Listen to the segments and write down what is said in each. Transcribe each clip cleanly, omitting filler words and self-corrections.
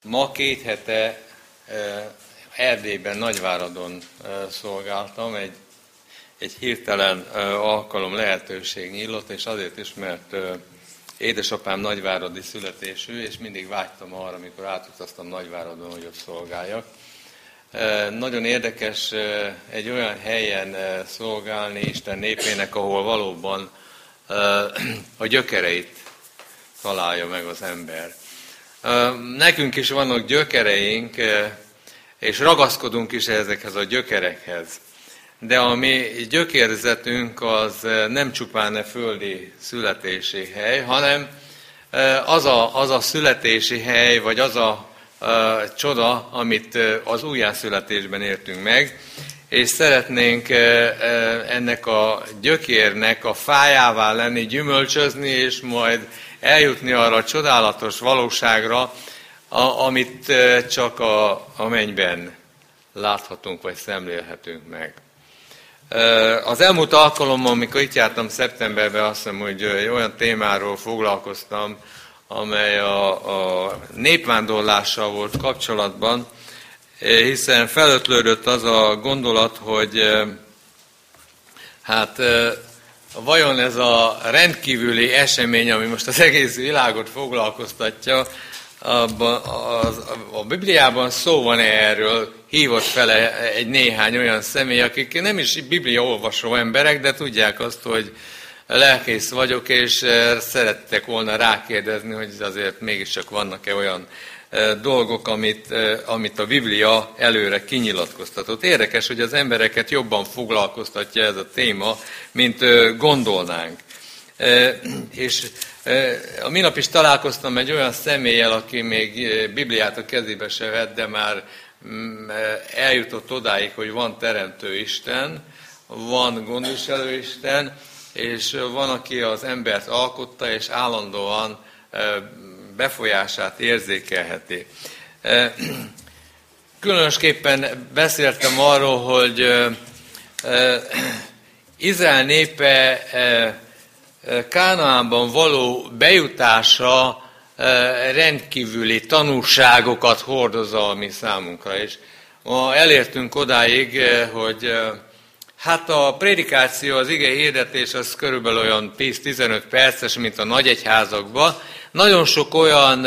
Ma 2 hete Erdélyben, Nagyváradon szolgáltam, egy hirtelen alkalom, lehetőség nyílt, és azért is, mert édesapám nagyváradi születésű, és mindig vágytam arra, amikor átutaztam Nagyváradon, hogy ott szolgáljak. Nagyon érdekes egy olyan helyen szolgálni Isten népének, ahol valóban a gyökereit találja meg az ember. Nekünk is vannak gyökereink, és ragaszkodunk is ezekhez a gyökerekhez. De a mi gyökérzetünk az nem csupán a földi születési hely, hanem az a születési hely, vagy az a csoda, amit az újjászületésben értünk meg, és szeretnénk ennek a gyökérnek a fájává lenni, gyümölcsözni, és majd eljutni arra a csodálatos valóságra, amit csak a mennyben láthatunk, vagy szemlélhetünk meg. Az elmúlt alkalommal, amikor itt jártam szeptemberben, azt hiszem, hogy olyan témáról foglalkoztam, amely a népvándorlással volt kapcsolatban, hiszen felötlődött az a gondolat, hogy vajon ez a rendkívüli esemény, ami most az egész világot foglalkoztatja, a Bibliában szó van erről, hívott fel egy néhány olyan személy, akik nem is bibliaolvasó emberek, de tudják azt, hogy lelkész vagyok, és szerettek volna rákérdezni, hogy azért mégiscsak vannak-e olyan dolgok, amit a Biblia előre kinyilatkoztatott. Érdekes, hogy az embereket jobban foglalkoztatja ez a téma, mint gondolnánk. És a minap is találkoztam egy olyan személlyel, aki még Bibliát a kezébe se vett, de már eljutott odáig, hogy van teremtő Isten, van gondviselő Isten, és van, aki az embert alkotta, és állandóan befolyását érzékelheti. Különösképpen beszéltem arról, hogy Izrael népe Kánaánban való bejutása rendkívüli tanulságokat hordoz a mi számunkra. És ma elértünk odáig, hogy a prédikáció, az ige hirdetés az körülbelül olyan 10-15 perces, mint a nagyegyházakban. Nagyon sok olyan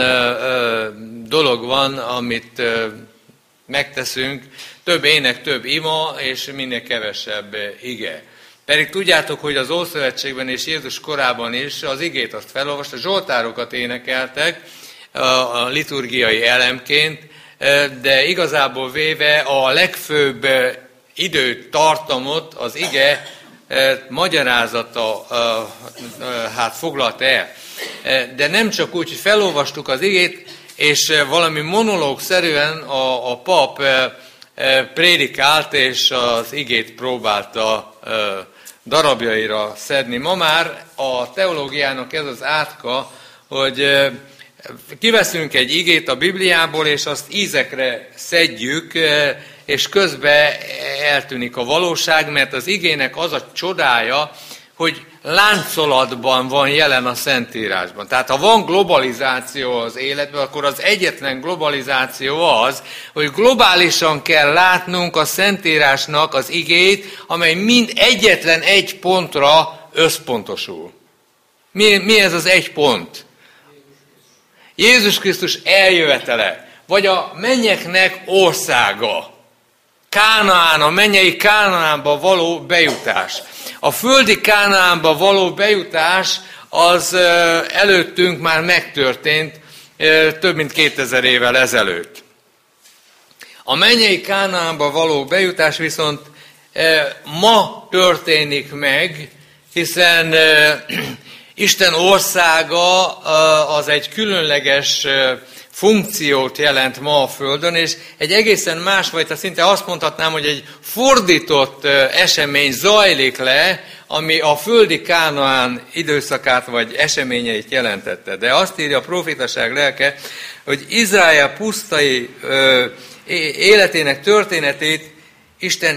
dolog van, amit megteszünk, több ének, több ima, és minél kevesebb ige. Pedig tudjátok, hogy az Ószövetségben és Jézus korában is az igét azt felolvasta, zsoltárokat énekeltek a liturgiai elemként, de igazából véve a legfőbb időtartamot az ige magyarázata foglalta el. De nem csak úgy, hogy felolvastuk az igét, és valami monológszerűen a pap prédikált, és az igét próbálta darabjaira szedni. Ma már a teológiának ez az átka, hogy kiveszünk egy igét a Bibliából, és azt ízekre szedjük, és közben eltűnik a valóság, mert az igének az a csodája, hogy láncolatban van jelen a Szentírásban. Tehát ha van globalizáció az életben, akkor az egyetlen globalizáció az, hogy globálisan kell látnunk a Szentírásnak az igét, amely mind egyetlen egy pontra összpontosul. Mi ez az egy pont? Jézus Krisztus eljövetele, vagy a mennyeknek országa. Kánaán, a mennyei Kánaánba való bejutás. A földi Kánaánba való bejutás az előttünk már megtörtént több mint 2000 évvel ezelőtt. A mennyei Kánaánba való bejutás viszont ma történik meg, hiszen Isten országa az egy különleges funkciót jelent ma a Földön, és egy egészen másfajta, szinte azt mondhatnám, hogy egy fordított esemény zajlik le, ami a földi Kánaán időszakát vagy eseményeit jelentette. De azt írja a profétaság lelke, hogy Izrael pusztai életének történetét Isten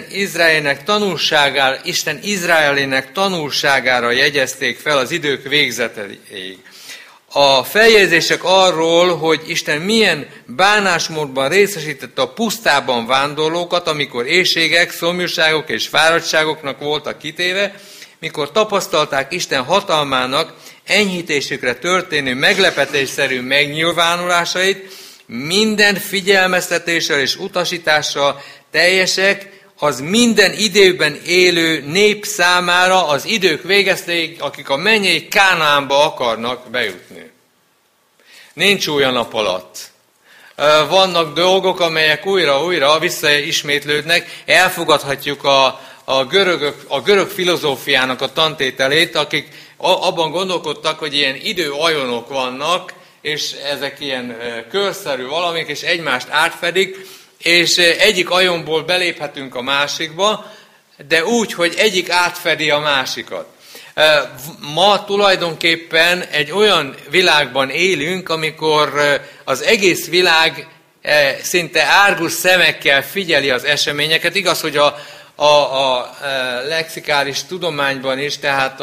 Izraelének tanulságára jegyezték fel az idők végzeteig. A feljegyzések arról, hogy Isten milyen bánásmódban részesítette a pusztában vándorlókat, amikor éhségek, szomjúságok és fáradtságoknak voltak kitéve, mikor tapasztalták Isten hatalmának enyhítésükre történő meglepetésszerű megnyilvánulásait, minden figyelmeztetéssel és utasítással teljesek, az minden időben élő nép számára az idők végeztéig, akik a mennyei Kánaánba akarnak bejutni. Nincs új a nap alatt. Vannak dolgok, amelyek újra visszaismétlődnek. Elfogadhatjuk a görög filozófiának a tantételét, akik abban gondolkodtak, hogy ilyen időajonok vannak, és ezek ilyen körszerű valamik, és egymást átfedik, és egyik ajonból beléphetünk a másikba, de úgy, hogy egyik átfedi a másikat. Ma tulajdonképpen egy olyan világban élünk, amikor az egész világ szinte árgus szemekkel figyeli az eseményeket. Igaz, hogy a lexikális tudományban is, tehát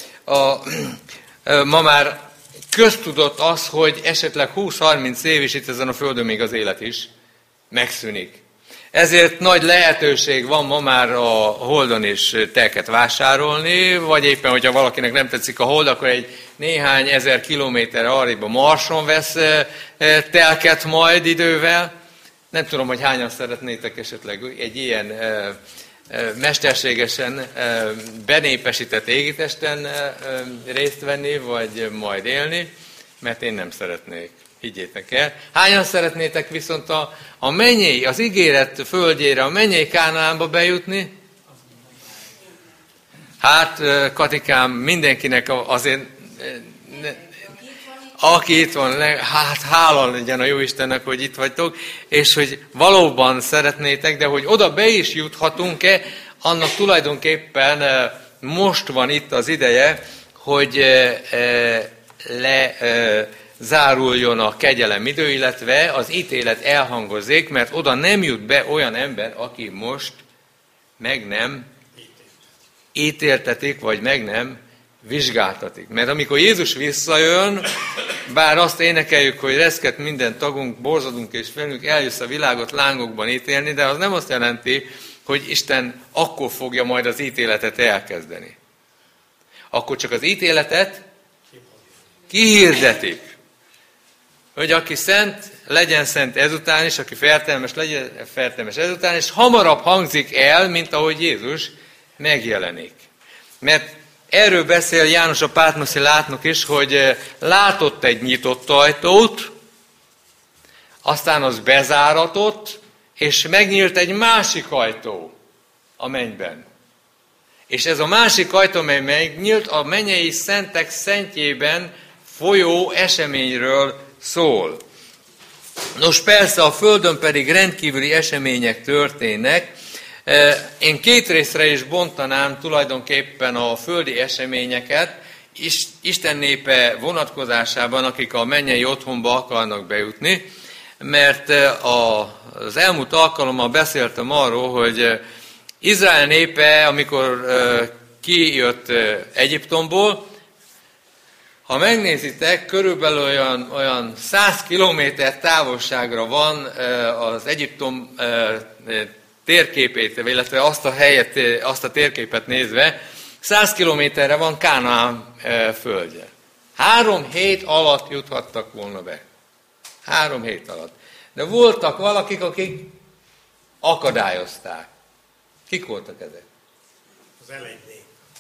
ma már köztudott az, hogy esetleg 20-30 év is itt ezen a Földön még az élet is megszűnik. Ezért nagy lehetőség van ma már a Holdon is telket vásárolni, vagy éppen, hogyha valakinek nem tetszik a Hold, akkor egy néhány ezer kilométerre arrébb a Marson vesz telket majd idővel. Nem tudom, hogy hányan szeretnétek esetleg egy ilyen mesterségesen benépesített égitesten részt venni, vagy majd élni, mert én nem szeretnék. Higgyétek el. Hányan szeretnétek viszont a mennyei, az ígéret földjére, a mennyei Kánaánba bejutni? Hát, Katikám, mindenkinek azért, aki itt van, hát hála legyen a Jóistennek, hogy itt vagytok, és hogy valóban szeretnétek, de hogy oda be is juthatunk-e, annak tulajdonképpen most van itt az ideje, hogy záruljon a kegyelem idő, illetve az ítélet elhangozzék, mert oda nem jut be olyan ember, aki most meg nem ítéltetik, vagy meg nem vizsgáltatik. Mert amikor Jézus visszajön, bár azt énekeljük, hogy reszket minden tagunk, borzadunk és velünk, eljössz a világot lángokban ítélni, de az nem azt jelenti, hogy Isten akkor fogja majd az ítéletet elkezdeni. Akkor csak az ítéletet kihirdetik. Hogy aki szent, legyen szent ezután is, aki fertelmes, legyen fertelmes ezután, és hamarabb hangzik el, mint ahogy Jézus megjelenik. Mert erről beszél János a Pátmoszi látnok is, hogy látott egy nyitott ajtót, aztán az bezáratott, és megnyílt egy másik ajtó a mennyben. És ez a másik ajtó, mely megnyílt, a mennyei szentek szentjében folyó eseményről szól. Nos, persze a Földön pedig rendkívüli események történnek. Én két részre is bontanám tulajdonképpen a földi eseményeket, Isten népe vonatkozásában, akik a mennyei otthonba akarnak bejutni, mert az elmúlt alkalommal beszéltem arról, hogy Izrael népe, amikor kijött Egyiptomból, ha megnézitek, körülbelül olyan 100 kilométer távolságra van az Egyiptom térképét, illetve azt a helyet, azt a térképet nézve, 100 kilométerre van Kánaán földje. 3 hét alatt juthattak volna be. 3 hét alatt. De voltak valakik, akik akadályozták. Kik voltak ezek? Az elején.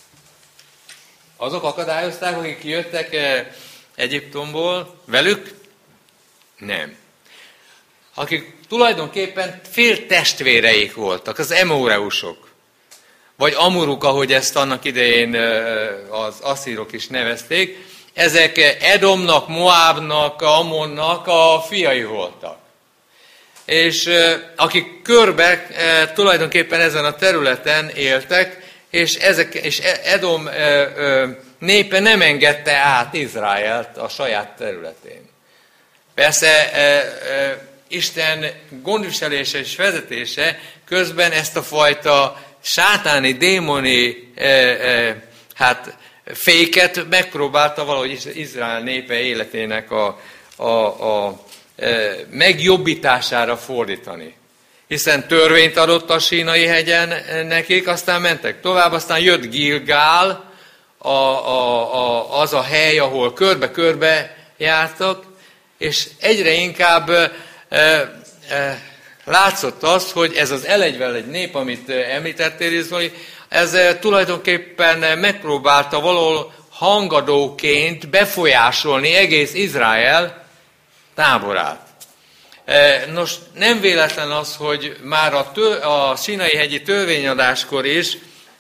Azok akadályozták, akik jöttek Egyiptomból velük? Nem. Akik tulajdonképpen fél testvéreik voltak, az emóreusok. Vagy amuruk, ahogy ezt annak idején az asszírok is nevezték. Ezek Edomnak, Moábnak, Ammonnak a fiai voltak. És akik körbe tulajdonképpen ezen a területen éltek, és Edom népe nem engedte át Izraelt a saját területén. Persze Isten gondviselése és vezetése közben ezt a fajta sátáni, démoni féket megpróbálta valahogy Izrael népe életének a megjobbítására fordítani. Hiszen törvényt adott a Sínai hegyen nekik, aztán mentek tovább, aztán jött Gilgál, az a hely, ahol körbe-körbe jártak, és egyre inkább látszott az, hogy ez az elegyvel egy nép, amit említettél, Zoli, ez tulajdonképpen megpróbálta valahol hangadóként befolyásolni egész Izrael táborát. Nos, nem véletlen az, hogy már a Sínai-hegyi törvényadáskor is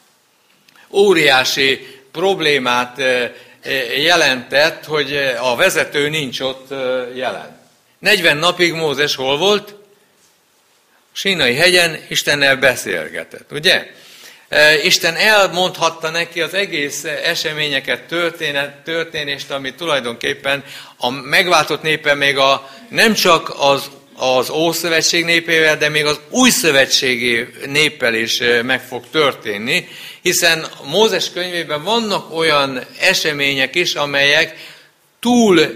óriási problémát jelentett, hogy a vezető nincs ott jelen. 40 napig Mózes hol volt? Sínai-hegyen Istennel beszélgetett, ugye? Isten elmondhatta neki az egész eseményeket, történést, ami tulajdonképpen a megváltott népe még nem csak az Ószövetség népével, de még az Új Szövetségi néppel is meg fog történni, hiszen Mózes könyvében vannak olyan események is, amelyek túl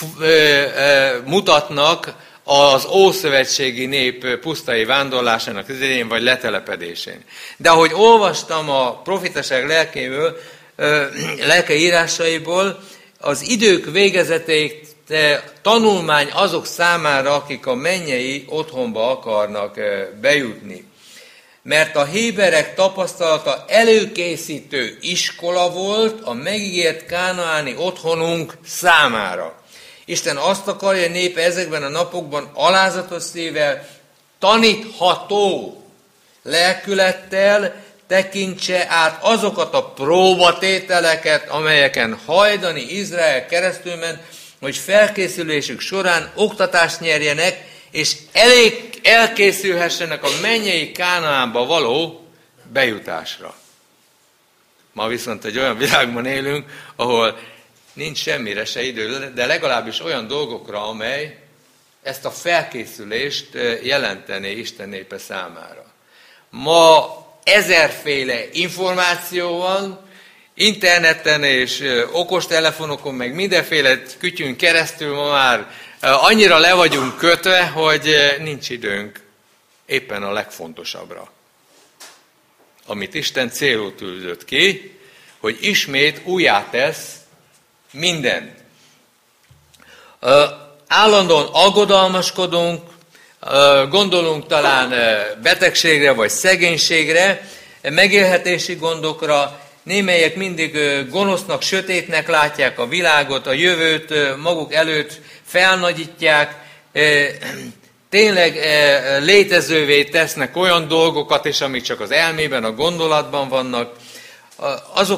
mutatnak az ószövetségi nép pusztai vándorlásának az idején, vagy letelepedésén. De ahogy olvastam a profitaság lelke írásaiból, az idők végezetéig tanulmány azok számára, akik a mennyei otthonba akarnak bejutni. Mert a héberek tapasztalata előkészítő iskola volt a megígért kánaáni otthonunk számára. Isten azt akarja, hogy népe ezekben a napokban alázatos szívvel, tanítható lelkülettel tekintse át azokat a próbatételeket, amelyeken hajdani Izrael keresztül ment, hogy felkészülésük során oktatást nyerjenek, és elkészülhessenek a mennyei Kánaánba való bejutásra. Ma viszont egy olyan világban élünk, ahol nincs semmire se idő, de legalábbis olyan dolgokra, amely ezt a felkészülést jelentené Isten népe számára. Ma ezerféle információ van, interneten és okostelefonokon, meg mindenféle kütyűn keresztül ma már annyira le vagyunk kötve, hogy nincs időnk éppen a legfontosabbra. Amit Isten célul tűzött ki, hogy ismét újjátesz mindent. Állandóan aggodalmaskodunk, gondolunk talán betegségre vagy szegénységre, megélhetési gondokra, némelyek mindig gonosznak, sötétnek látják a világot, a jövőt, maguk előtt felnagyítják, tényleg létezővé tesznek olyan dolgokat is, amik csak az elmében, a gondolatban vannak. Azok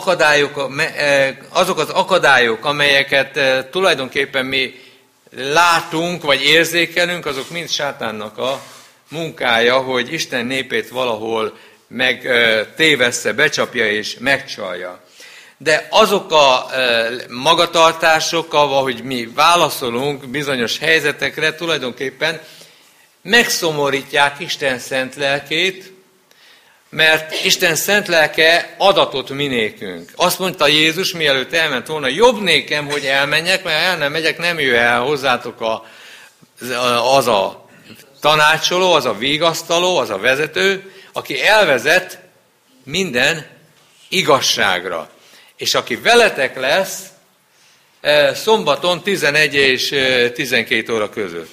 az akadályok, amelyeket tulajdonképpen mi látunk, vagy érzékelünk, azok mind sátánnak a munkája, hogy Isten népét valahol megtévessze, becsapja és megcsalja. De azok a magatartások, ahogy mi válaszolunk bizonyos helyzetekre, tulajdonképpen megszomorítják Isten szent lelkét, mert Isten szent lelke adatot mi nékünk. Azt mondta Jézus, mielőtt elment volna, jobb nékem, hogy elmenjek, mert el nem megyek, nem jöjj el hozzátok az a tanácsoló, az a vigasztaló, az a vezető, aki elvezet minden igazságra. És aki veletek lesz szombaton 11 és 12 óra között.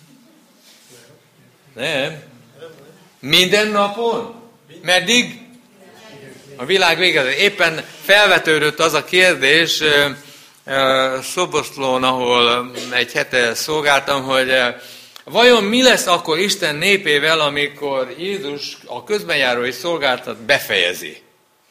Nem? Minden napon? Meddig? A világ végezett. Éppen felvetődött az a kérdés Szoboszlón, ahol egy hete szolgáltam, hogy vajon mi lesz akkor Isten népével, amikor Jézus a közbenjárói szolgáltat befejezi?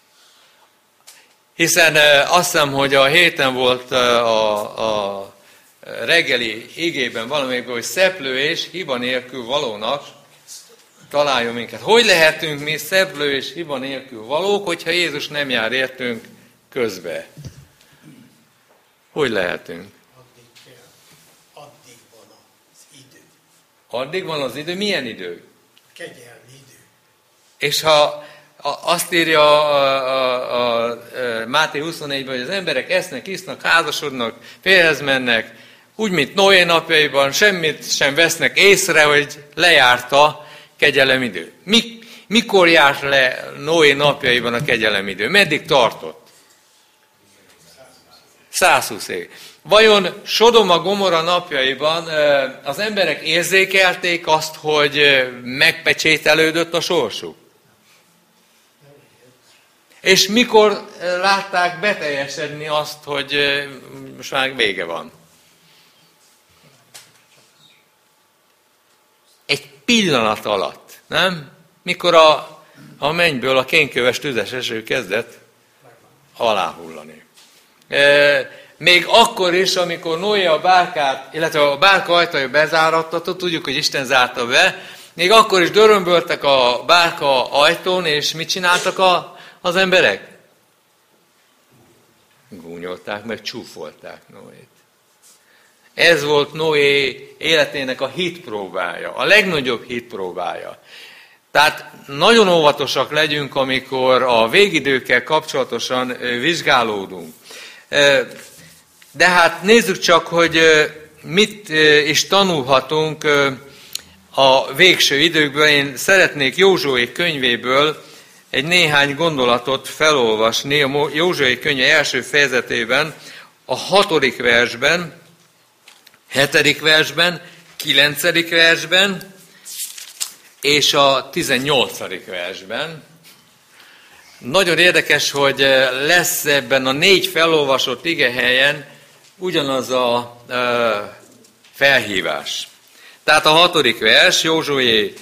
Hiszen azt hiszem, hogy a héten volt a reggeli igében valamikor, hogy szeplő és hiba nélkül valónak találjon minket. Hogy lehetünk mi szeplő és hiba nélkül valók, hogyha Jézus nem jár értünk közbe? Hogy lehetünk? Addig van az idő. Addig van az idő? Milyen idő? Kegyelmi idő. És ha Azt írja a Máté 24-ben, hogy az emberek esznek, isznak, házasodnak, férjhez mennek, úgy, mint Noé napjaiban, semmit sem vesznek észre, hogy lejárt a kegyelemidő. Mikor járt le Noé napjaiban a kegyelemidő? Meddig tartott? 120 év. Vajon Sodoma Gomorra napjaiban az emberek érzékelték azt, hogy megpecsételődött a sorsuk? És mikor látták beteljesedni azt, hogy most már vége van? Egy pillanat alatt, nem? Mikor a mennyből a kénköves tüzes eső kezdett aláhullani. Még akkor is, amikor Noé a bárkát, illetve a bárka ajtaja bezárattatott, tudjuk, hogy Isten zárta be, még akkor is dörömböltek a bárka ajtón, és mit csináltak az emberek? Gúnyolták, meg csúfolták Noét. Ez volt Noé életének a hitpróbája, a legnagyobb hitpróbája. Tehát nagyon óvatosak legyünk, amikor a végidőkkel kapcsolatosan vizsgálódunk. De hát nézzük csak, hogy mit is tanulhatunk a végső időkből. Én szeretnék Józsué könyvéből egy néhány gondolatot felolvasni. A Józsué könyve első fejezetében, a 6. versben, 7. versben, 9. versben, és a 18. versben. Nagyon érdekes, hogy lesz ebben a 4 felolvasott igehelyen ugyanaz a felhívás. Tehát a 6. vers, Józsué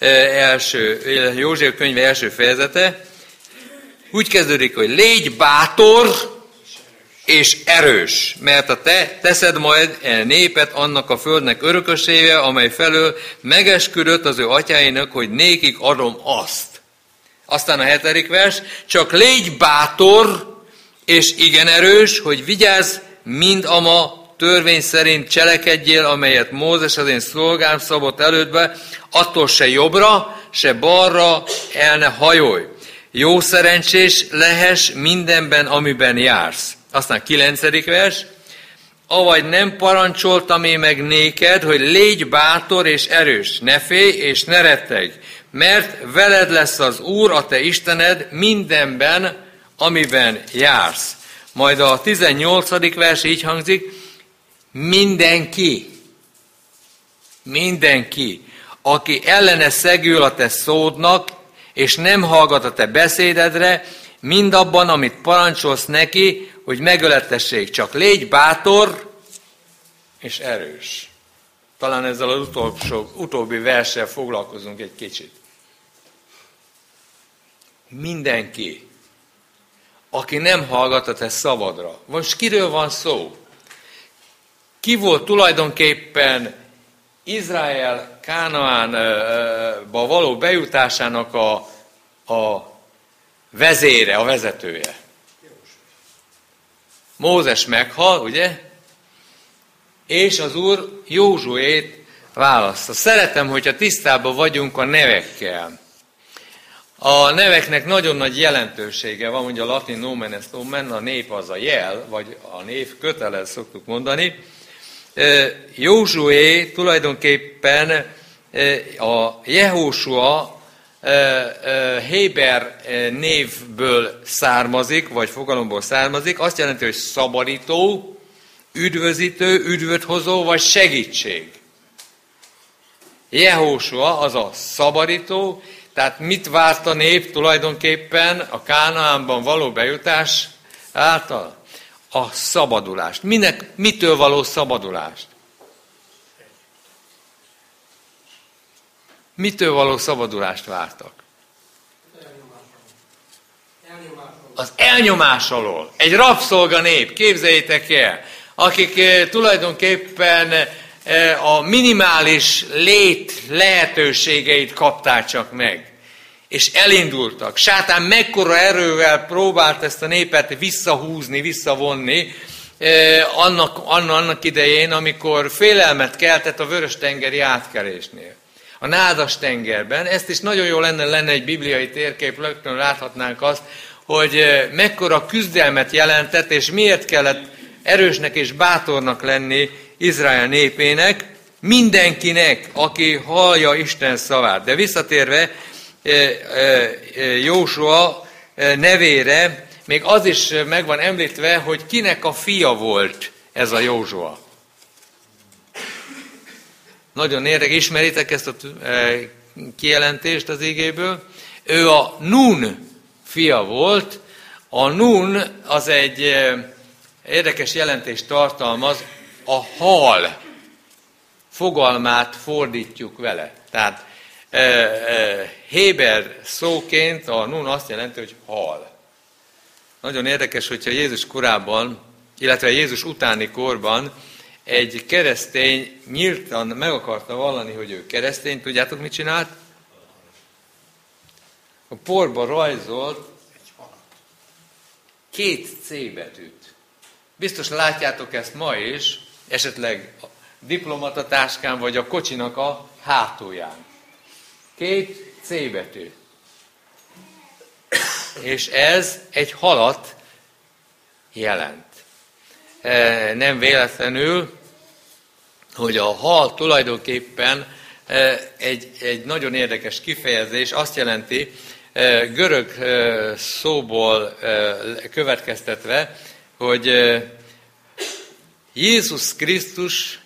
könyve első fejezete, úgy kezdődik, hogy légy bátor és erős, mert a te teszed majd el népet annak a földnek örökösével, amely felől megesküdött az ő atyáinak, hogy nékik adom azt. Aztán a 7. vers, csak légy bátor és igen erős, hogy vigyázz mind a ma törvény szerint cselekedjél, amelyet Mózes az én szolgám szabott elődbe, attól se jobbra, se balra el ne hajolj. Jó szerencsés lehess mindenben, amiben jársz. Aztán 9. vers, avagy nem parancsoltam én meg néked, hogy légy bátor és erős, ne félj és ne rettegj, mert veled lesz az Úr, a te Istened mindenben, amiben jársz. Majd a 18. vers így hangzik, mindenki, aki ellene szegül a te szódnak, és nem hallgat a te beszédedre, mindabban, amit parancsolsz neki, hogy megöletessék. Csak légy bátor és erős. Talán ezzel az utóbbi verssel foglalkozunk egy kicsit. Mindenki, aki nem hallgat a te szavadra. Most kiről van szó? Ki volt tulajdonképpen Izrael Kánaánba való bejutásának a vezére, a vezetője? Mózes meghal, ugye? És az Úr Józsuét választa. Szeretem, hogyha tisztában vagyunk a nevekkel. A neveknek nagyon nagy jelentősége van, ugye a latin nomen est omen, a név az a jel, vagy a név kötelez szoktuk mondani. Józsué tulajdonképpen a Jehósua héber névből származik, vagy fogalomból származik, azt jelenti, hogy szabadító, üdvözítő, üdvöt hozó, vagy segítség. Jehósua az a szabadító, tehát mit várt a nép tulajdonképpen a Kánaánban való bejutás által? A szabadulást. Mitől való szabadulást? Mitől való szabadulást vártak? Az elnyomás alól. Egy rabszolga nép, képzeljétek el, akik tulajdonképpen a minimális lét lehetőségeit kapták csak meg. És elindultak. Sátán mekkora erővel próbált ezt a népet visszahúzni, visszavonni, annak idején, amikor félelmet keltett a Vörös-tengeri átkelésnél. a Nádas tengerben. Ezt is nagyon jó lenne egy bibliai térkép, rögtön láthatnánk azt, hogy mekkora küzdelmet jelentett, és miért kellett erősnek és bátornak lenni Izrael népének, mindenkinek, aki hallja Isten szavát. De visszatérve Jósua nevére, még az is meg van említve, hogy kinek a fia volt ez a Jósua. Nagyon érdekes, ismeritek ezt a kijelentést az igéből. Ő a Nun fia volt. A Nun az egy érdekes jelentést tartalmaz, a hal fogalmát fordítjuk vele. Tehát héber szóként a Nun azt jelenti, hogy hal. Nagyon érdekes, hogyha Jézus korában, illetve Jézus utáni korban egy keresztény nyíltan meg akarta vallani, hogy ő keresztény, tudjátok, mit csinált? A porba rajzolt 2 C betűt. Biztos látjátok ezt ma is, esetleg a diplomatatáskán vagy a kocsinak a hátulján. 2 C betű. És ez egy halat jelent. Nem véletlenül, hogy a hal tulajdonképpen egy nagyon érdekes kifejezés, azt jelenti, görög szóból következtetve, hogy Jézus Krisztus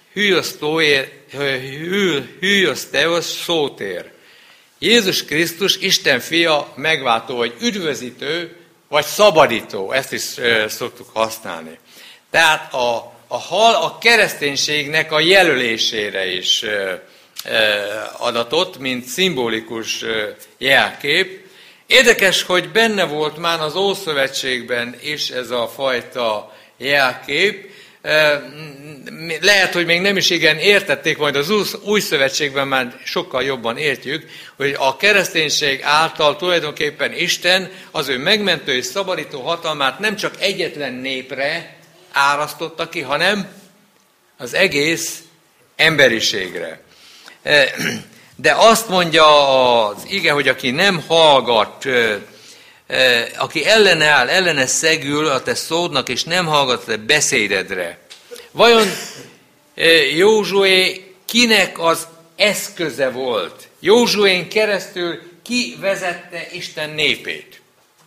hűözteos szótér. Jézus Krisztus Isten fia, megváltó, vagy üdvözítő, vagy szabadító. Ezt is szoktuk használni. Tehát a hal a kereszténységnek a jelölésére is adatott, mint szimbolikus jelkép. Érdekes, hogy benne volt már az Ószövetségben is ez a fajta jelkép. Lehet, hogy még nem is igen értették, majd az Új Szövetségben már sokkal jobban értjük, hogy a kereszténység által tulajdonképpen Isten az ő megmentő és szabadító hatalmát nem csak egyetlen népre árasztotta ki, hanem az egész emberiségre. De azt mondja az ige, hogy aki nem hallgat, aki ellenáll, ellene szegül a te szódnak, és nem hallgat a te beszédedre. Vajon Józsué kinek az eszköze volt? Józsuén keresztül ki vezette Isten népét?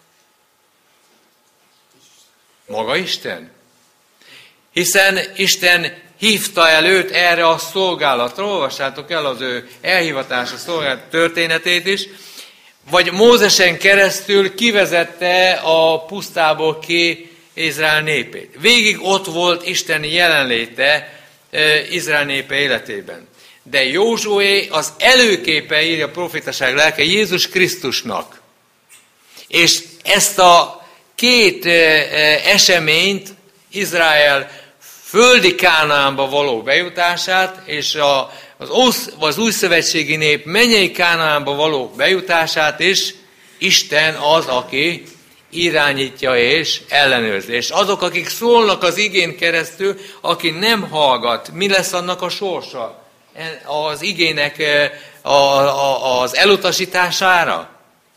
Maga Isten? Hiszen Isten hívta el őt erre a szolgálatra. Olvassátok el az ő elhivatása szolgálat történetét is. Vagy Mózesen keresztül kivezette a pusztából ki Izrael népét. Végig ott volt Isten jelenléte Izrael népe életében. De Józsué az előképe, írja a profétaság lelke, Jézus Krisztusnak. És ezt a 2 eseményt, Izrael földi Kánaánba való bejutását, és az újszövetségi nép mennyei Kánaánba való bejutását is Isten az, aki irányítja és ellenőrzi. És azok, akik szólnak az igén keresztül, aki nem hallgat, mi lesz annak a sorsa? Az igének az elutasítására?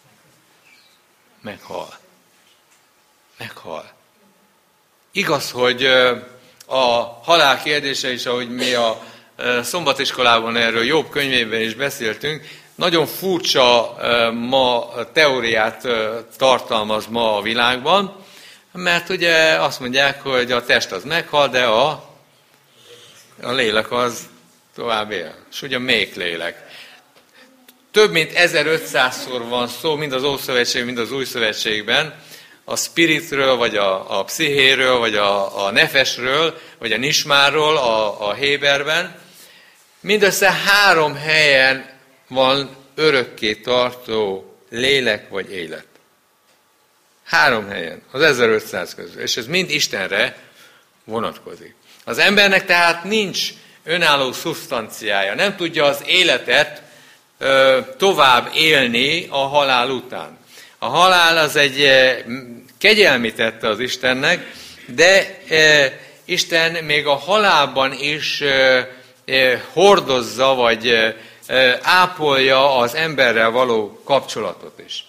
Meghal. Meghal. Igaz, hogy a halál kérdése is, ahogy mi a szombatiskolában erről Jobb könyvében is beszéltünk, nagyon furcsa teóriát tartalmaz ma a világban, mert ugye azt mondják, hogy a test az meghal, de a lélek az tovább él. És ugye még lélek. Több mint 1500-szor van szó, mind az Ószövetség, mind az Új Szövetségben, a spiritről, vagy a pszichéről, vagy a nefesről, vagy a nismárról a héberben. Mindössze 3 helyen van örökké tartó lélek vagy élet. 3 helyen, az 1500 közül. És ez mind Istenre vonatkozik. Az embernek tehát nincs önálló szubstanciája, nem tudja az életet tovább élni a halál után. A halál az egy kegyelmi tette az Istennek, de Isten még a halálban is hordozza, vagy ápolja az emberrel való kapcsolatot is.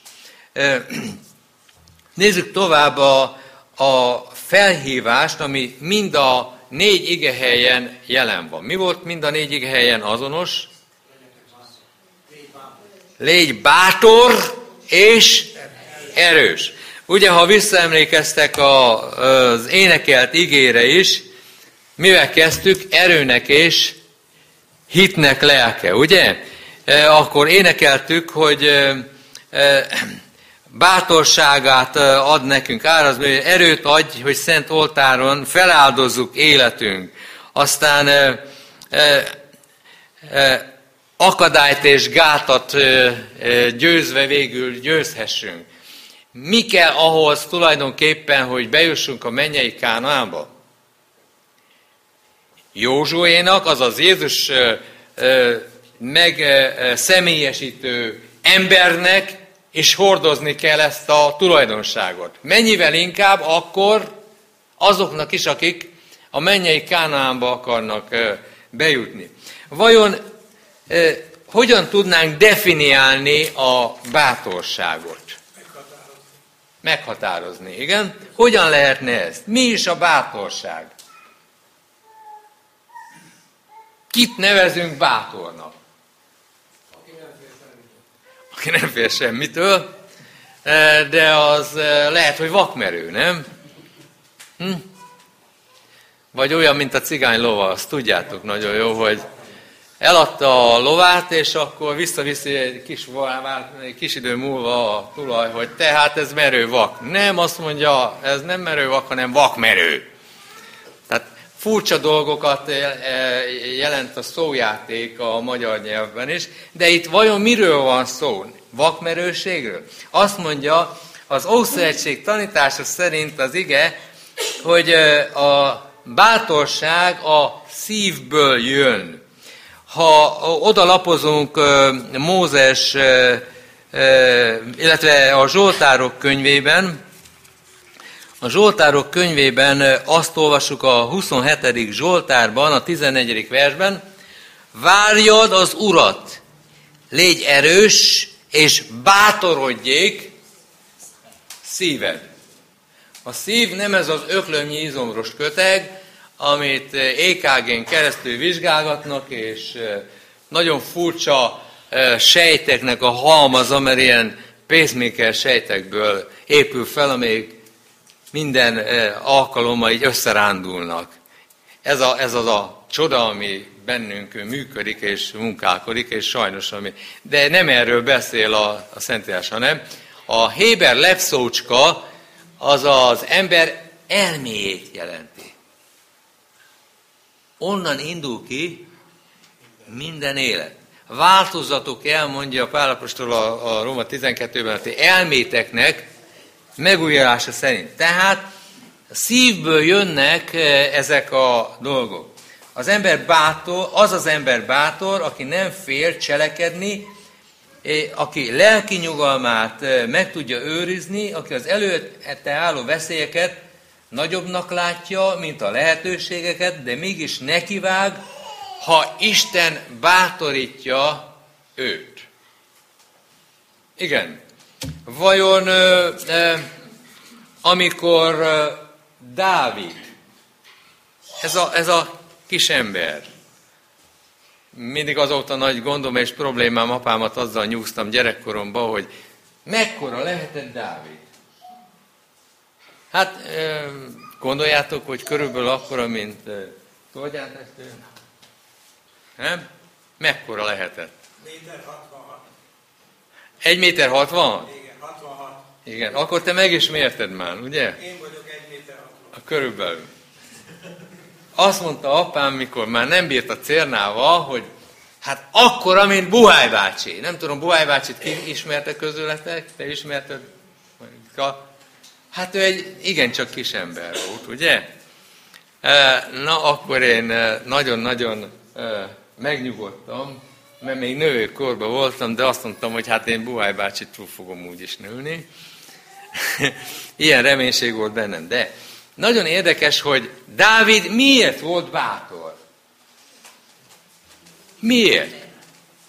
Nézzük tovább a felhívást, ami mind a 4 igehelyen jelen van. Mi volt mind a 4 igehelyen azonos? Légy bátor és erős. Ugye, ha visszaemlékeztek az énekelt igére is, mivel kezdtük? Erőnek és hitnek lelke, ugye? Akkor énekeltük, hogy bátorságát ad nekünk árazba, hogy erőt adj, hogy szent oltáron feláldozzuk életünk. Aztán akadályt és gátat győzve végül győzhessünk. Mi kell ahhoz tulajdonképpen, hogy bejussunk a mennyei Kánaánba? Józsuénak, azaz Jézus megszemélyesítő embernek és hordozni kell ezt a tulajdonságot. Mennyivel inkább akkor azoknak is, akik a mennyei Kánaánba akarnak bejutni. Vajon hogyan tudnánk definiálni a bátorságot? Meghatározni, igen. Hogyan lehetne ez? Mi is a bátorság? Kit nevezünk bátornak? Aki nem fél semmitől, de az lehet, hogy vakmerő, nem? Vagy olyan, mint a cigány lova, azt tudjátok nagyon jó, hogy eladta a lovát, és akkor visszaviszi egy kis idő múlva a tulaj, hogy tehát ez merő vak. Nem, azt mondja, ez nem merő vak, hanem vakmerő. Tehát furcsa dolgokat jelent a szójáték a magyar nyelvben is, de itt vajon miről van szó? Vakmerőségről? Azt mondja, az Ószövetség tanítása szerint az ige, hogy a bátorság a szívből jön. Ha oda lapozunk Mózes, illetve a Zsoltárok könyvében, azt olvassuk a 27. Zsoltárban, a 14. versben, várjad az Urat, légy erős, és bátorodjék szíved. A szív nem ez az öklömnyi izomros köteg, amit EKG-n keresztül vizsgálgatnak, és nagyon furcsa sejteknek a halmaza, mert ilyen pacemaker sejtekből épül fel, amelyik minden alkalommal így összerándulnak. Ez az a csoda, ami bennünk működik és munkálkodik, és sajnos de nem erről beszél a Szentírás, hanem a héber lepszócska az az ember elméjét jelenti. Onnan indul ki minden élet. Változatok el, mondja Pál apostol a Róma 12-ben, hogy elméteknek megújulása szerint. Tehát szívből jönnek ezek a dolgok. Az ember bátor, aki nem fél cselekedni, aki lelki nyugalmát meg tudja őrizni, aki az előtte álló veszélyeket nagyobbnak látja, mint a lehetőségeket, de mégis nekivág, ha Isten bátorítja őt. Igen. Vajon amikor Dávid, ez a kis ember, mindig azóta nagy gondom és problémám, apámat azzal nyúztam gyerekkoromban, hogy mekkora lehetett Dávid. Hát gondoljátok, hogy körülbelül akkora, mint Tolgyártestő? Nem? Mekkora lehetett? 1,66 méter. 1,66 méter? Igen, 66. Igen, akkor te meg is mérted már, ugye? Én vagyok 1,66 méter. Körülbelül. Azt mondta apám, mikor már nem bírt a cérnával, hogy hát akkora, mint Buhály bácsi. Nem tudom, Buhály bácsit ki ismerte közületek? Te ismerted? Hát ő egy igencsak kis ember volt, ugye? Na, akkor én nagyon-nagyon megnyugodtam, mert még nőkorban voltam, de azt mondtam, hogy hát én Buhály bácsit túl fogom úgy is nőni. Ilyen reménység volt bennem, de nagyon érdekes, hogy Dávid miért volt bátor? Miért?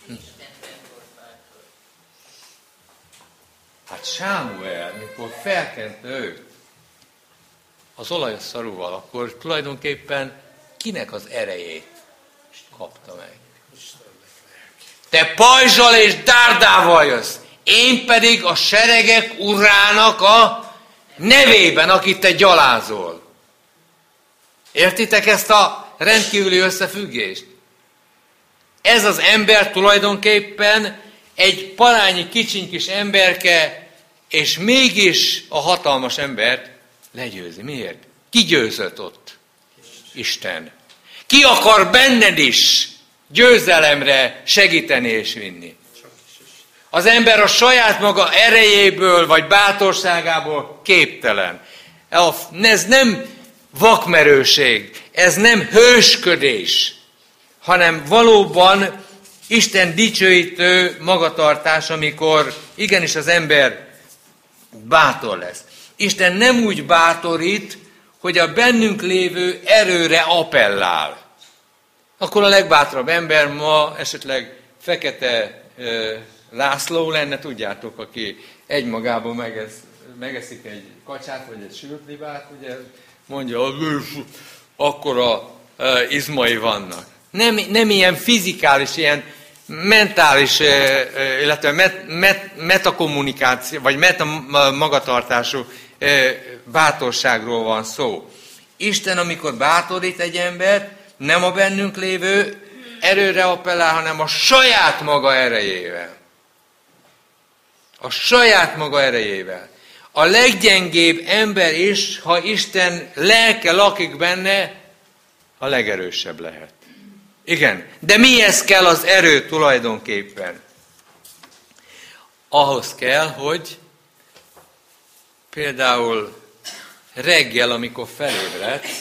Hát Sámuel, mikor felkente őt az olajos szarúval, akkor tulajdonképpen kinek az erejét kapta meg? Te pajzsal és dárdával jössz, én pedig a seregek urának a nevében, akit te gyalázol. Értitek ezt a rendkívüli összefüggést? Ez az ember tulajdonképpen egy parányi kicsiny kis emberke, és mégis a hatalmas embert legyőzi. Miért? Ki győzött ott? Isten. Ki akar benned is győzelemre segíteni és vinni? Az ember a saját maga erejéből vagy bátorságából képtelen. Ez nem vakmerőség, ez nem hősködés, hanem valóban Isten dicsőítő magatartás, amikor igenis az ember bátor lesz. Isten nem úgy bátorít, hogy a bennünk lévő erőre appellál. Akkor a legbátrabb ember ma esetleg Fekete László lenne, tudjátok, aki egymagában megeszik egy kacsát, vagy egy sült libát, ugye mondja, akkora izmai vannak. Nem ilyen fizikális, ilyen mentális, illetve metakommunikáció, vagy magatartású bátorságról van szó. Isten, amikor bátorít egy embert, nem a bennünk lévő erőre appellál, hanem a saját maga erejével. A saját maga erejével. A leggyengébb ember is, ha Isten lelke lakik benne, a legerősebb lehet. Igen, de mihez kell az erő tulajdonképpen? Ahhoz kell, hogy például reggel, amikor felébredsz,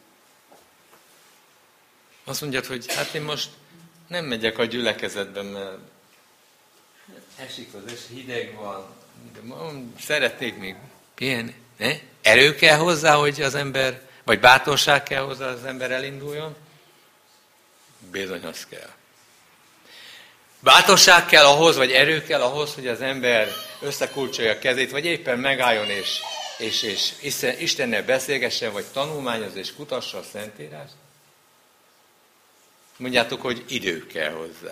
azt mondjad, hogy hát én most nem megyek a gyülekezetben, mert esik az és hideg van, de szeretnék még pihenni. Ne? Erő kell hozzá, hogy az ember, vagy bátorság kell hozzá, az ember elinduljon? Bizony, az kell. Bátorság kell ahhoz, vagy erő kell ahhoz, hogy az ember összekulcsolja a kezét, vagy éppen megálljon és Istennel beszélgessen, vagy tanulmányoz és kutassa a Szentírást. Mondjátok, hogy idő kell hozzá.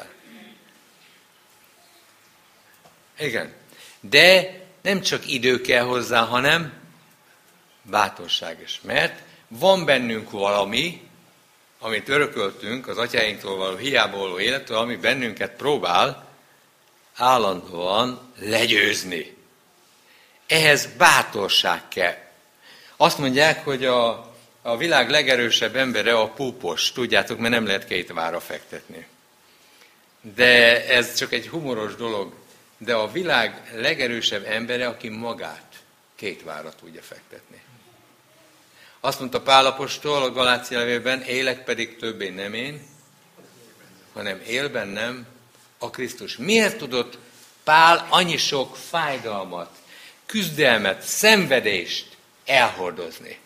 Igen. De nem csak idő kell hozzá, hanem bátorság is. Mert van bennünk valami, amit örököltünk az atyáinktól való hiába való élettől, ami bennünket próbál állandóan legyőzni. Ehhez bátorság kell. Azt mondják, hogy a világ legerősebb embere a púpos. Tudjátok, mert nem lehet két vára fektetni. De ez csak egy humoros dolog. De a világ legerősebb embere, aki magát két vára tudja fektetni. Azt mondta Pál apostol a Galácia levélben, élek pedig többé nem én, hanem él bennem a Krisztus. Miért tudott Pál annyi sok fájdalmat, küzdelmet, szenvedést elhordozni?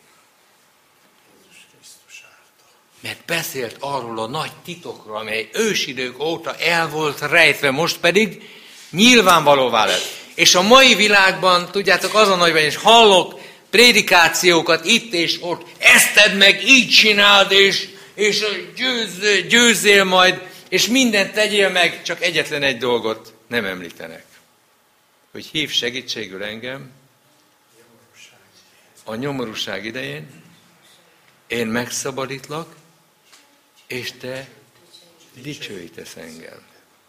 Mert beszélt arról a nagy titokról, amely ősidők óta el volt rejtve, most pedig nyilvánvalóvá lett. És a mai világban, tudjátok, az a nagyban, és hallok prédikációkat itt és ott, ezt tedd meg, így csináld, és győzzél majd, és mindent tegyél meg, csak egyetlen egy dolgot nem említenek. Hogy hív segítségül engem a nyomorúság idején, én megszabadítlak, és te dicsőítesz engem.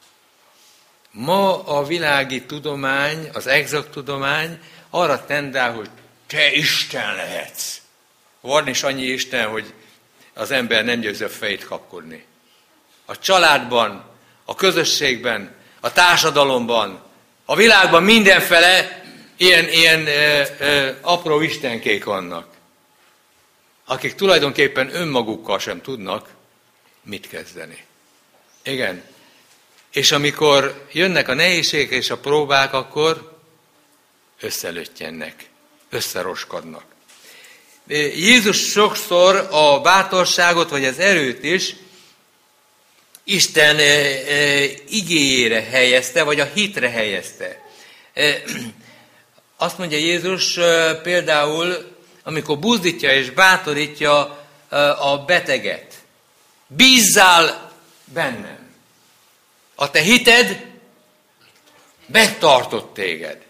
Ma a világi tudomány, az exakt tudomány arra tendál, hogy te Isten lehetsz. Van is annyi Isten, hogy az ember nem győzi a fejét kapkodni. A családban, a közösségben, a társadalomban, a világban mindenfele ilyen apró istenkék vannak, akik tulajdonképpen önmagukkal sem tudnak mit kezdeni. Igen. És amikor jönnek a nehézségek és a próbák, akkor összelöttyennek, összeroskadnak. Jézus sokszor a bátorságot, vagy az erőt is Isten igéjére helyezte, vagy a hitre helyezte. Azt mondja Jézus például, amikor buzdítja és bátorítja a beteget. Bízzál bennem. A te hited megtartott téged.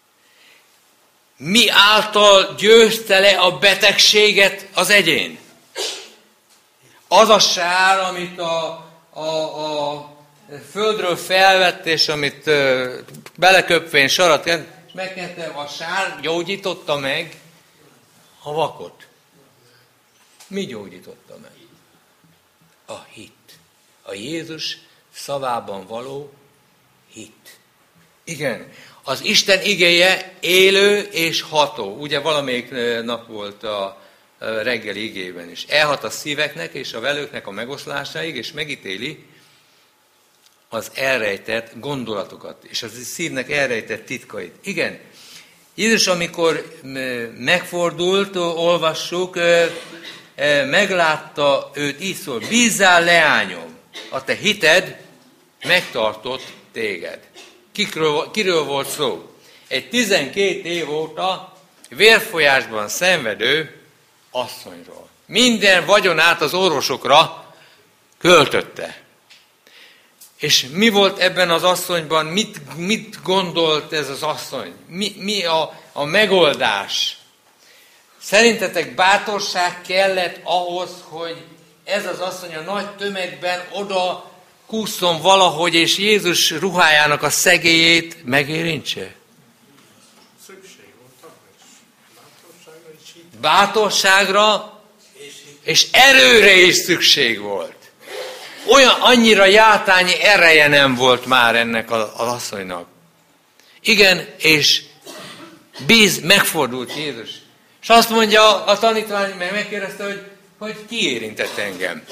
Mi által győzte le a betegséget az egyén? Az a sár, amit a földről felvett, és amit beleköpvén sarat, és megkente a sár, gyógyította meg a vakot. Mi gyógyította meg? A hit. A Jézus szavában való hit. Igen, az Isten igéje élő és ható. Ugye valamelyik nap volt a reggeli igében is. Elhat a szíveknek és a velőknek a megoszlásáig, és megítéli az elrejtett gondolatokat, és az szívnek elrejtett titkait. Igen, Jézus, amikor megfordult, olvassuk, meglátta őt, így szól: bízzál, leányom, a te hited megtartott téged. Kiről volt szó? Egy 12 év óta vérfolyásban szenvedő asszonyról. Minden vagyonát az orvosokra költötte. És mi volt ebben az asszonyban? Mit gondolt ez az asszony? Mi a megoldás? Szerintetek bátorság kellett ahhoz, hogy ez az asszony a nagy tömegben oda kússzon valahogy, és Jézus ruhájának a szegélyét megérintse? Szükség volt bátorságra és hit. Bátorságra és erőre is szükség volt. Annyira játányi ereje nem volt már ennek az asszonynak. Igen, és megfordult Jézus. És azt mondja a tanítvány, mert megkérdezte, hogy ki érintett engem.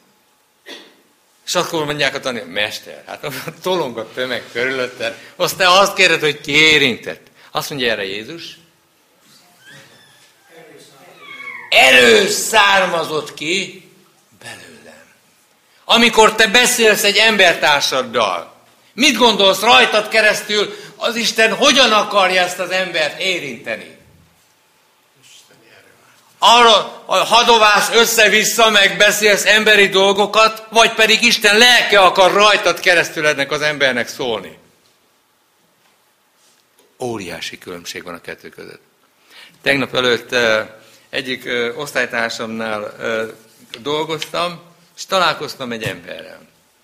És akkor mondják a tanítvány: mester, hát tolong a tömeg körülötted, aztán azt kérdez, hogy ki érintett. Azt mondja erre Jézus: erő származott ki belőlem. Amikor te beszélsz egy embertársaddal, mit gondolsz, rajtad keresztül az Isten hogyan akarja ezt az embert érinteni? Arra hadoválsz össze-vissza, meg beszélsz emberi dolgokat, vagy pedig Isten lelke akar rajtad keresztül ennek az embernek szólni? Óriási különbség van a kettő között. Tegnap előtt egyik osztálytársamnál dolgoztam, és találkoztam egy emberrel.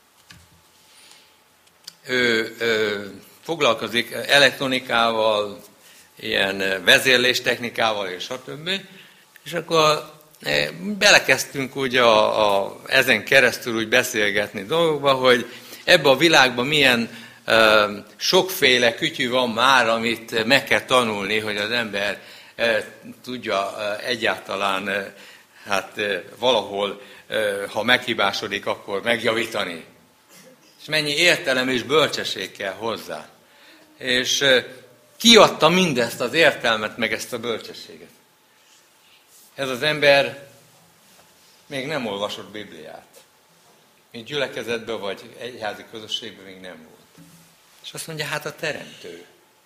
Ő foglalkozik elektronikával, ilyen vezérléstechnikával és stb. És akkor belekezdtünk úgy ezen keresztül úgy beszélgetni dolgokba, hogy ebbe a világban milyen sokféle kütyű van már, amit meg kell tanulni, hogy az ember tudja egyáltalán valahol, ha meghibásodik, akkor megjavítani. És mennyi értelem és bölcsesség kell hozzá. És kiadta mindezt az értelmet, meg ezt a bölcsességet. Ez az ember még nem olvasott Bibliát. Még gyülekezetben vagy egyházi közösségben még nem volt. És azt mondja, hát a teremtő.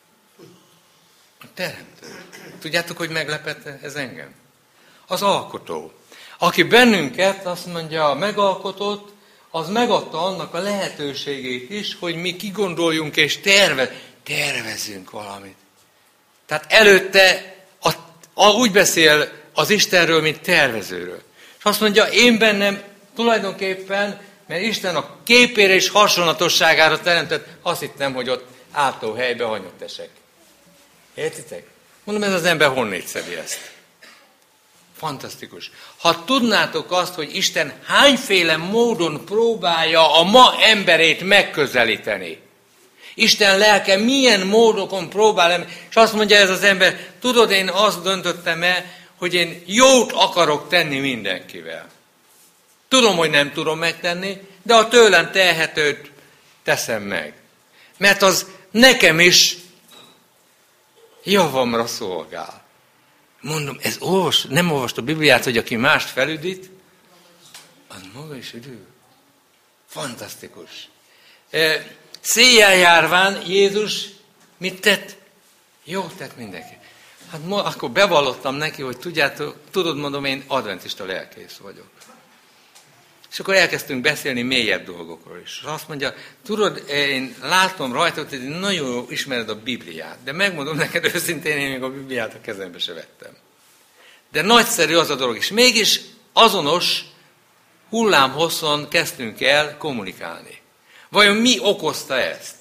A teremtő. Tudjátok, hogy meglepett ez engem? Az alkotó. Aki bennünket, azt mondja, megalkotott, az megadta annak a lehetőségét is, hogy mi kigondoljunk és tervezzünk valamit. Tehát előtte úgy beszél az Istenről, mint tervezőről. És azt mondja, én bennem tulajdonképpen, mert Isten a képére és hasonlatosságára teremtett, azt hittem, hogy ott átó helybe hanyat esek. Értitek? Mondom, ez az ember honnét szedi ezt? Fantasztikus. Ha tudnátok azt, hogy Isten hányféle módon próbálja a ma emberét megközelíteni. Isten lelke milyen módokon próbál, és azt mondja ez az ember, tudod, én azt döntöttem el, hogy én jót akarok tenni mindenkivel. Tudom, hogy nem tudom megtenni, de a tőlem telhetőt teszem meg. Mert az nekem is javamra szolgál. Mondom, nem olvast a Bibliát, hogy aki mást felüdít, az maga is üdül. Fantasztikus. Széjjel járván Jézus mit tett? Jó tett mindenki. Hát akkor bevallottam neki, hogy tudod, mondom, én adventista lelkész vagyok. És akkor elkezdtünk beszélni mélyebb dolgokról is. És azt mondja, tudod, én látom rajta, hogy nagyon jó ismered a Bibliát, de megmondom neked őszintén, én még a Bibliát a kezembe se vettem. De nagyszerű az a dolog, és mégis azonos hullámhosszon kezdtünk el kommunikálni. Vajon mi okozta ezt?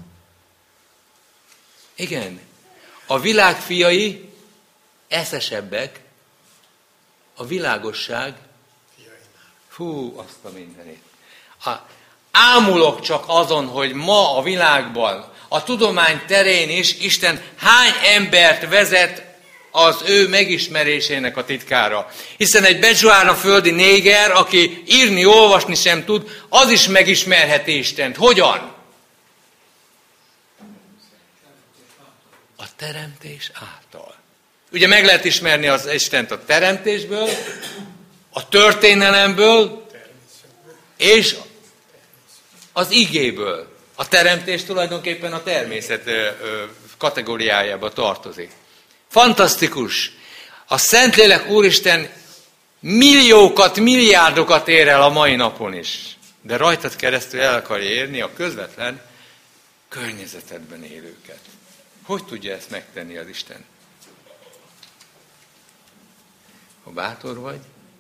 Igen, a világ fiai eszesebbek, a világosság, azt a mindenit. Ámulok csak azon, hogy ma a világban, a tudomány terén is Isten hány embert vezet az ő megismerésének a titkára. Hiszen egy Bejuána földi néger, aki írni, olvasni sem tud, az is megismerheti Istent. Hogyan? A teremtés által. Ugye meg lehet ismerni az Istent a teremtésből, a történelemből, és az igéből. A teremtés tulajdonképpen a természet kategóriájába tartozik. Fantasztikus! A Szentlélek Úristen milliókat, milliárdokat ér el a mai napon is. De rajtad keresztül el akarja érni a közvetlen környezetedben élőket. Hogy tudja ezt megtenni az Isten? Ha bátor vagy,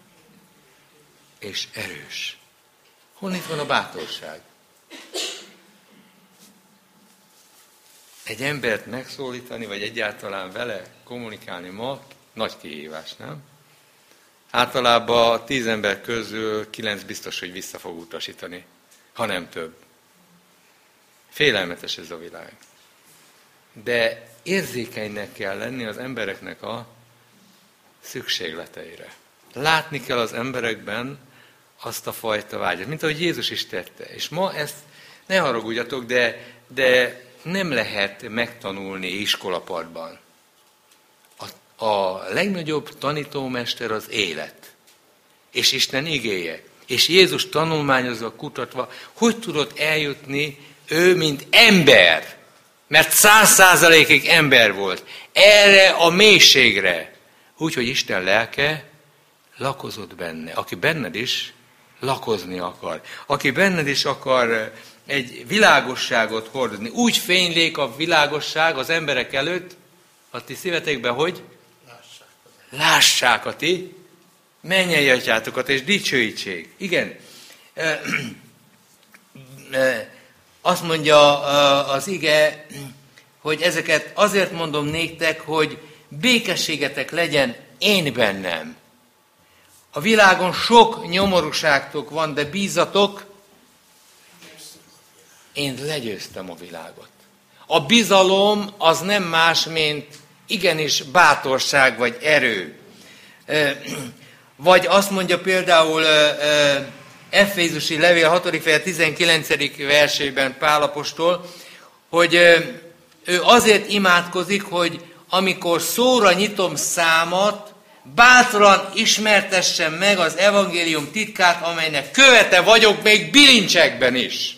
és erős. Honnét van a bátorság? Egy embert megszólítani, vagy egyáltalán vele kommunikálni ma nagy kihívás, nem? Általában 10 ember közül 9 biztos, hogy vissza fog utasítani, ha nem több. Félelmetes ez a világ. De érzékenynek kell lenni az embereknek a szükségleteire. Látni kell az emberekben azt a fajta vágyat, mint ahogy Jézus is tette. És ma ezt, ne haragudjatok, de nem lehet megtanulni iskolapadban. A legnagyobb tanítómester az élet. És Isten igéje. És Jézus tanulmányozva, kutatva, hogy tudott eljutni ő, mint ember, mert 100%-ig ember volt, erre a mélységre. Úgyhogy Isten lelke lakozott benne. Aki benned is lakozni akar. Aki benned is akar egy világosságot hordozni. Úgy fénylik a világosság az emberek előtt, a ti szívetekben, hogy lássák a ti mennyei atyátokat, és dicsőítsék. Igen. Azt mondja az ige, hogy ezeket azért mondom néktek, hogy békességetek legyen én bennem. A világon sok nyomorúságtok van, de bízatok, én legyőztem a világot. A bizalom az nem más, mint igenis bátorság vagy erő. Vagy azt mondja például Efézusi levél 6. fejezet 19. versében Pál apostol, hogy ő azért imádkozik, hogy amikor szóra nyitom számat, bátran ismertessem meg az evangélium titkát, amelynek követe vagyok még bilincsekben is.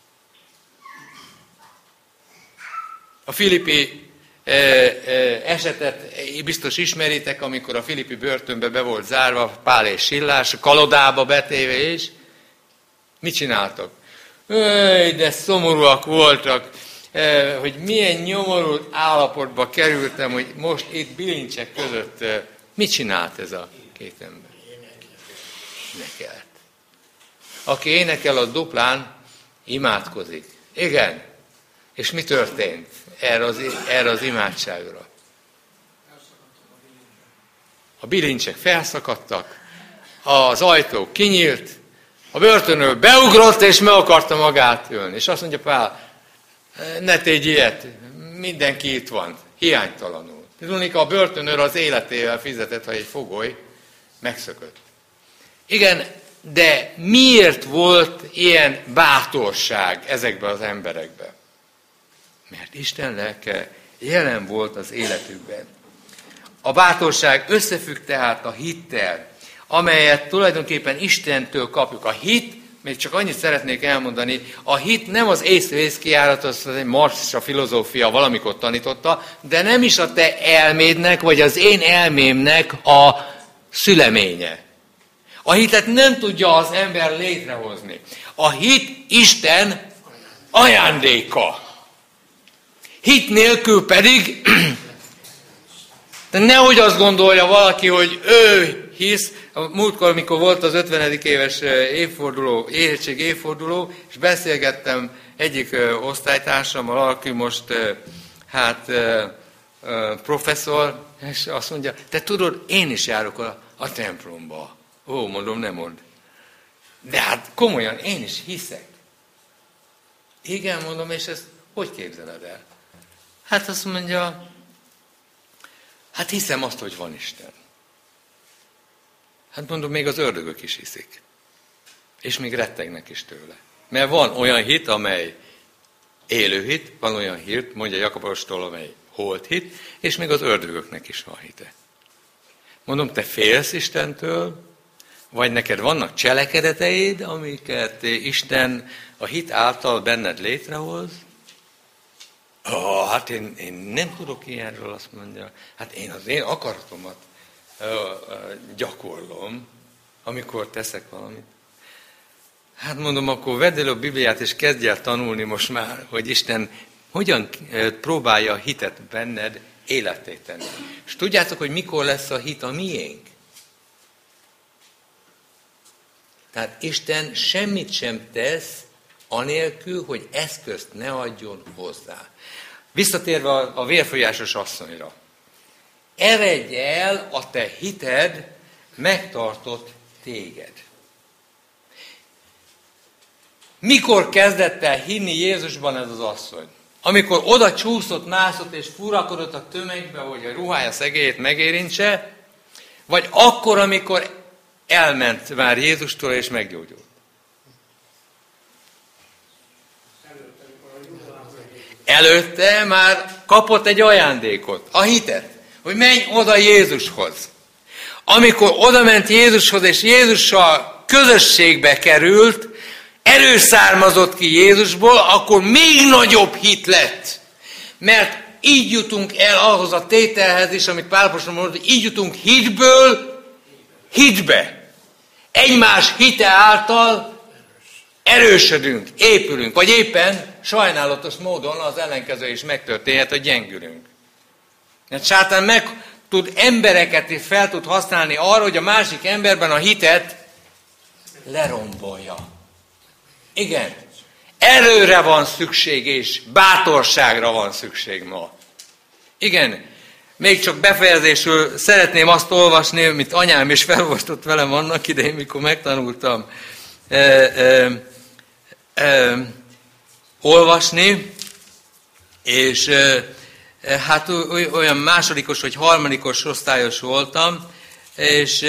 A Filippi esetet biztos ismeritek, amikor a Filippi börtönbe be volt zárva Pál és Sillás, kalodába betéve is. Mit csináltak? De szomorúak voltak, hogy milyen nyomorult állapotba kerültem, hogy most itt bilincsek között mit csinált ez a két ember? Énekelt. Aki énekel, a duplán imádkozik. Igen. És mi történt erre az imádságra? A bilincsek felszakadtak, az ajtó kinyílt, a börtönről beugrott, és meg akarta magát ölni. És azt mondja Pál, ne tégy ilyet, mindenki itt van, hiánytalanul. Tudnék, a börtönőr az életével fizetett, ha egy fogoly megszökött. Igen, de miért volt ilyen bátorság ezekben az emberekben? Mert Isten lelke jelen volt az életükben. A bátorság összefügg tehát a hittel, amelyet tulajdonképpen Istentől kapjuk. A hit még csak annyit szeretnék elmondani, a hit nem az észre-ész kijárat, az egy marxista filozófia valamikor tanította, de nem is a te elmédnek, vagy az én elmémnek a szüleménye. A hitet nem tudja az ember létrehozni. A hit Isten ajándéka. Hit nélkül pedig, de nehogy azt gondolja valaki, hogy ő hisz. A múltkor, amikor volt az 50. éves érettség évforduló, és beszélgettem egyik osztálytársammal, aki most professzor, és azt mondja, te tudod, én is járok a templomba. Ó, mondom, nem mondd. De hát komolyan, én is hiszek. Igen, mondom, és ezt hogy képzeled el? Hát azt mondja, hát hiszem azt, hogy van Isten. Hát mondom, még az ördögök is hiszik. És még rettegnek is tőle. Mert van olyan hit, amely élő hit, van olyan hit, mondja Jakab apostol, amely holt hit, és még az ördögöknek is van hite. Mondom, te félsz Istentől, vagy neked vannak cselekedeteid, amiket Isten a hit által benned létrehoz? Hát én nem tudok ilyenről, azt mondja. Hát én az én akaratomat gyakorlom, amikor teszek valamit. Hát mondom, akkor vedd elő a Bibliát, és kezdj el tanulni most már, hogy Isten hogyan próbálja a hitet benned életté tenni. És tudjátok, hogy mikor lesz a hit a miénk? Tehát Isten semmit sem tesz, anélkül, hogy eszközt ne adjon hozzá. Visszatérve a vérfolyásos asszonyra. Eredj el, a te hited megtartott téged. Mikor kezdett el hinni Jézusban ez az asszony? Amikor oda csúszott, mászott és furakodott a tömegbe, hogy a ruhája szegélyét megérintse, vagy akkor, amikor elment már Jézustól és meggyógyult? Előtte már kapott egy ajándékot, a hitet, hogy menj oda Jézushoz. Amikor oda ment Jézushoz, és Jézussal közösségbe került, erő származott ki Jézusból, akkor még nagyobb hit lett. Mert így jutunk el ahhoz a tételhez is, amit Pál apostol mondott, hogy így jutunk hitből hitbe. Egymás hite által erősödünk, épülünk, vagy éppen sajnálatos módon az ellenkező is megtörténhet, hogy gyengülünk. Mert sátán meg tud embereket fel tud használni arra, hogy a másik emberben a hitet lerombolja. Igen, erőre van szükség, és bátorságra van szükség ma. Igen, még csak befejezésül szeretném azt olvasni, amit anyám is felolvastott velem annak idején, mikor megtanultam olvasni, és hát olyan másodikos vagy harmadikos osztályos voltam, és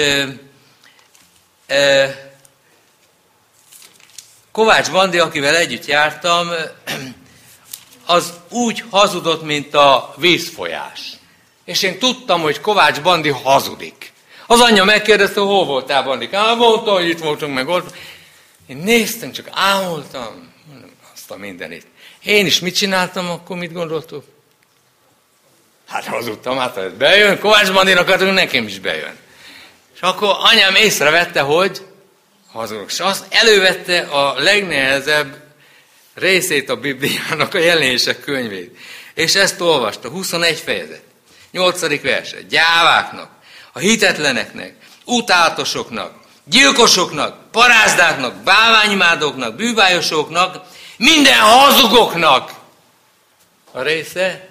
Kovács Bandi, akivel együtt jártam, az úgy hazudott, mint a vízfolyás. És én tudtam, hogy Kovács Bandi hazudik. Az anyja megkérdezte, hol voltál, Bandi? Mondta, hogy itt voltunk, meg ott. Én néztem, csak ámultam. Azt a mindenit. Én is mit csináltam, akkor mit gondoltuk? Hát hazudtam, hát bejön, Kovács Bandinak adunk, nekem is bejön. És akkor anyám észrevette, hogy hazudok. És azt elővette a legnehezebb részét a Bibliának, a Jelenések könyvét. És ezt olvasta, 21 fejezet, 8. verse. Gyáváknak, a hitetleneknek, utáltosoknak, gyilkosoknak, parázdáknak, bálványimádóknak, bűvályosoknak, minden hazugoknak. A része?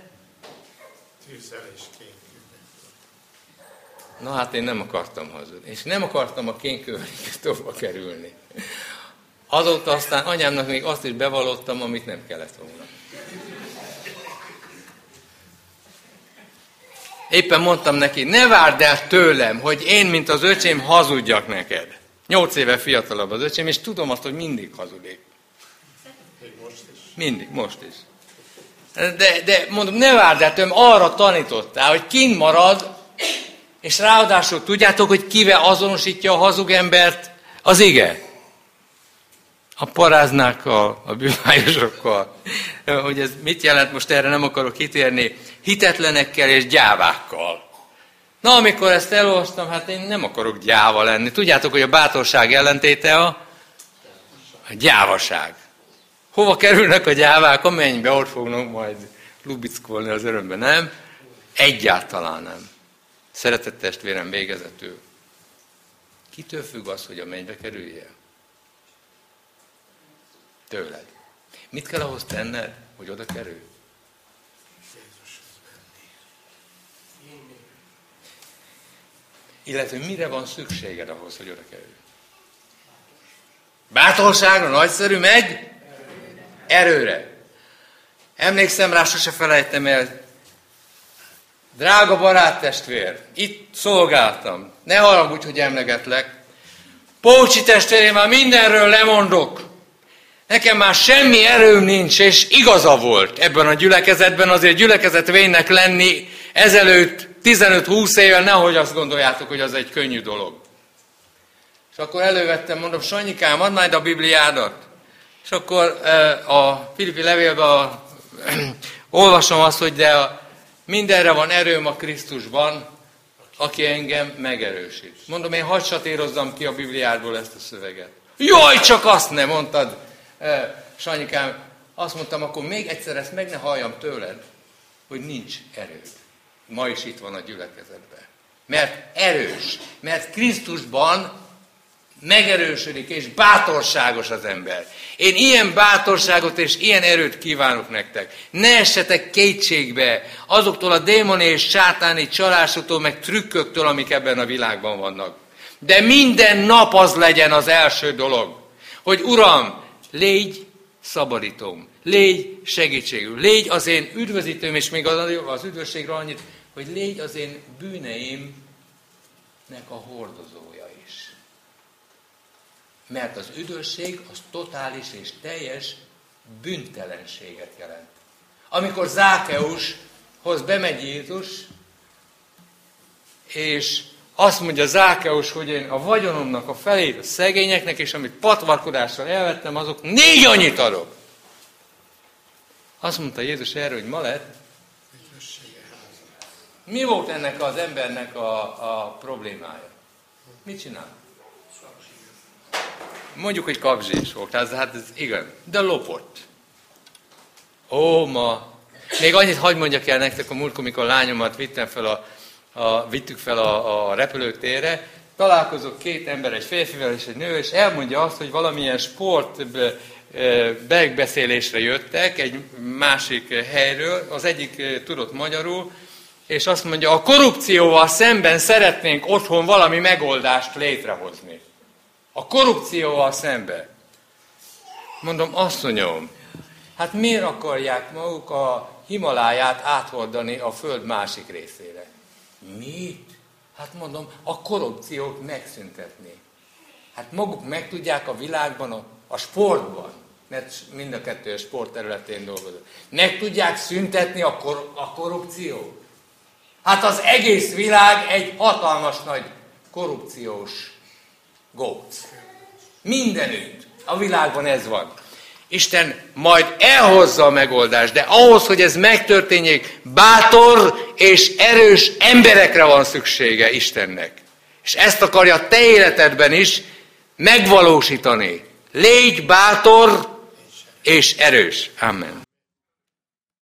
Na hát én nem akartam hazudni, és nem akartam a kénkőveréketőbe kerülni. Azóta aztán anyámnak még azt is bevallottam, amit nem kellett volna. Éppen mondtam neki, ne várd el tőlem, hogy én, mint az öcsém, hazudjak neked. 8 éve fiatalabb az öcsém, és tudom azt, hogy mindig hazudik. Mindig, most is. De mondom, ne várd el tőlem, arra tanítottál, hogy kint marad, és ráadásul tudjátok, hogy kivel azonosítja a hazug embert az ige? a paráznákkal, a bűnbájosokkal. Hogy ez mit jelent, most erre nem akarok kitérni. Hitetlenekkel és gyávákkal. Na, amikor ezt elolvastam, hát én nem akarok gyáva lenni. Tudjátok, hogy a bátorság ellentéte a gyávaság. Hova kerülnek a gyávák? A mennybe, ott fognak majd lubickolni az örömbe, nem? Egyáltalán nem. Szeretett testvérem, végezetül. Kitől függ az, hogy a mennybe kerüljél? Tőled. Mit kell ahhoz tenned, hogy oda kerülj? Illetve mire van szükséged ahhoz, hogy oda kerülj? Bátorságra, nagyszerű, meg erőre. Emlékszem rá, sose felejtem el. Drága baráttestvér, itt szolgáltam. Ne haragudj, hogy emlegetlek. Pócsi testvérem, már mindenről lemondok. Nekem már semmi erőm nincs, és igaza volt ebben a gyülekezetben, azért gyülekezetvénynek lenni ezelőtt 15-20 évvel, nehogy azt gondoljátok, hogy az egy könnyű dolog. És akkor elővettem, mondom, Sanyikám, add majd a Bibliádat. És akkor a Filippi levélben olvasom azt, hogy de mindenre van erőm a Krisztusban, aki engem megerősít. Mondom, én hadd satírozzam ki a Bibliádból ezt a szöveget. Jaj, csak azt nem mondtad, Sanyikám. Azt mondtam, akkor még egyszer ezt meg ne halljam tőled, hogy nincs erőd. Ma is itt van a gyülekezetben. Mert erős, mert Krisztusban megerősödik, és bátorságos az ember. Én ilyen bátorságot és ilyen erőt kívánok nektek. Ne essetek kétségbe azoktól a démoni és sátáni csalásoktól, meg trükköktől, amik ebben a világban vannak. De minden nap az legyen az első dolog, hogy Uram, légy szabadítóm, légy segítségül, légy az én üdvözítőm, és még az üdvösségről annyit, hogy légy az én bűneimnek a hordozója is. Mert az üdvösség az totális és teljes bűntelenséget jelent. Amikor Zákeushoz bemegy Jézus, és azt mondja Zákeus, hogy én a vagyonomnak a felét a szegényeknek, és amit patvarkodással elvettem, azok 4 annyit adok. Azt mondta Jézus erre, hogy ma lett. Mi volt ennek az embernek a problémája? Mit csinál? Mondjuk, hogy kapzsés volt, hát ez igen, de lopott. Ó, ma. Még annyit hadd mondjak el nektek, a múltkor, mikor a lányomat vittük fel a repülőtérre, találkozok 2 ember, egy férfivel és egy nő, és elmondja azt, hogy valamilyen sport megbeszélésre jöttek egy másik helyről, az egyik tudott magyarul, és azt mondja, a korrupcióval szemben szeretnénk otthon valami megoldást létrehozni. A korrupcióval szemben. Mondom, asszonyom, hát miért akarják maguk a Himaláját áthordani a föld másik részére? Mit? Hát mondom, a korrupciót megszüntetni. Hát maguk meg tudják a világban, a sportban, mert mind a kettő a sport területén dolgozunk. Meg tudják szüntetni a korrupciót? Hát az egész világ egy hatalmas nagy korrupciós góc. Mindenütt. A világban ez van. Isten majd elhozza a megoldást, de ahhoz, hogy ez megtörténjék, bátor és erős emberekre van szüksége Istennek. És ezt akarja te életedben is megvalósítani. Légy bátor és erős. Amen.